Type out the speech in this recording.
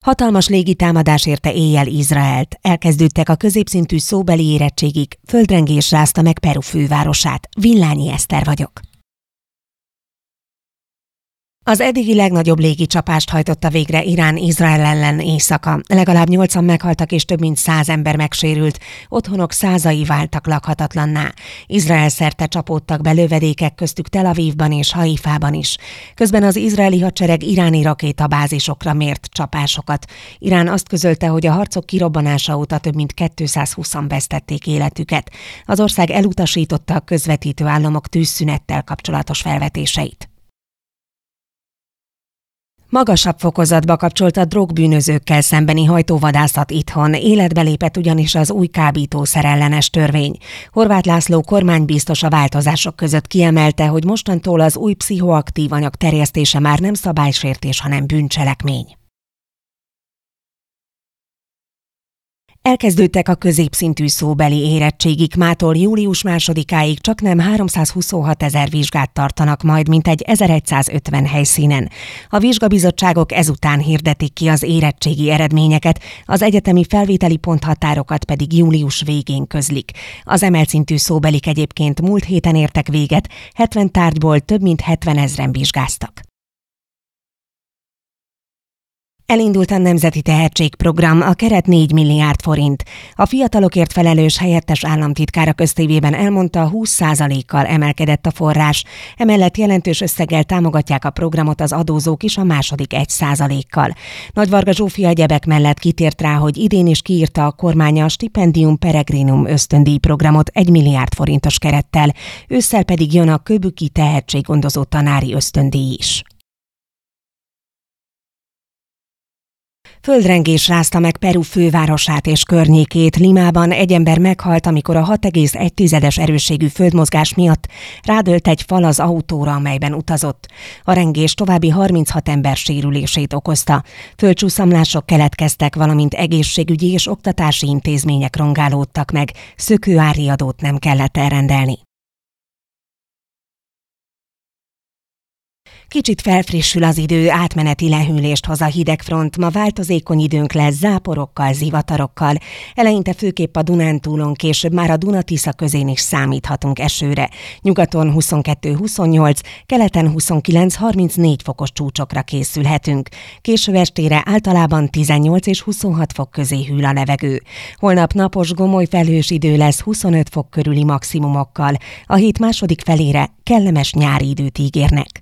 Hatalmas légitámadás érte éjjel Izraelt, elkezdődtek a középszintű szóbeli érettségik, földrengés rázta meg Peru fővárosát. Villányi Eszter vagyok. Az eddigi legnagyobb légicsapást hajtotta végre Irán Izrael ellen éjszaka. Legalább 8-an meghaltak és több mint 100 ember megsérült, otthonok százai váltak lakhatatlanná. Izrael szerte csapódtak be lövedékek, köztük Tel Avivban és Haifában is. Közben az izraeli hadsereg iráni rakétabázisokra mért csapásokat. Irán azt közölte, hogy a harcok kirobbanása óta több mint 220-an vesztették életüket. Az ország elutasította a közvetítő államok tűzszünettel kapcsolatos felvetéseit. Magasabb fokozatba kapcsolt a drogbűnözőkkel szembeni hajtóvadászat itthon, életbe lépett ugyanis az új kábítószerellenes törvény. Horváth László kormánybiztos a változások között kiemelte, hogy mostantól az új pszichoaktív anyag terjesztése már nem szabálysértés, hanem bűncselekmény. Elkezdődtek a középszintű szóbeli érettségik, mától július 2-áig csaknem 326 000 vizsgát tartanak majd mintegy 1150 helyszínen. A vizsgabizottságok ezután hirdetik ki az érettségi eredményeket, az egyetemi felvételi ponthatárokat pedig július végén közlik. Az emelt szintű szóbelik egyébként múlt héten értek véget, 70 tárgyból több mint 70 000-en vizsgáztak. Elindult a Nemzeti Tehetségprogram, a keret 4 milliárd forint. A fiatalokért felelős helyettes államtitkár a köztévében elmondta, 20%-kal emelkedett a forrás. Emellett jelentős összeggel támogatják a programot az adózók is a második 1%-kal. Nagyvarga Zsófia egyebek mellett kitért rá, hogy idén is kiírta a kormánya a Stipendium Peregrinum ösztöndíj programot 1 milliárd forintos kerettel. Ősszel pedig jön a Köbüki tehetséggondozó tanári ösztöndíj is. Földrengés rázta meg Peru fővárosát és környékét. Limában egy ember meghalt, amikor a 6,1-es erősségű földmozgás miatt rádölt egy fal az autóra, amelyben utazott. A rengés további 36 ember sérülését okozta. Földcsúszamlások keletkeztek, valamint egészségügyi és oktatási intézmények rongálódtak meg. Szökőári adót nem kellett elrendelni. Kicsit felfrissül az idő, átmeneti lehűlést hoz a hidegfront, ma változékony időnk lesz záporokkal, zivatarokkal. Eleinte főképp a Dunántúlon, később már a Duna-Tisza közén is számíthatunk esőre. Nyugaton 22-28, keleten 29-34 fokos csúcsokra készülhetünk. Késő estére általában 18 és 26 fok közé hűl a levegő. Holnap napos, gomoly felhős idő lesz 25 fok körüli maximumokkal. A hét második felére kellemes nyári időt ígérnek.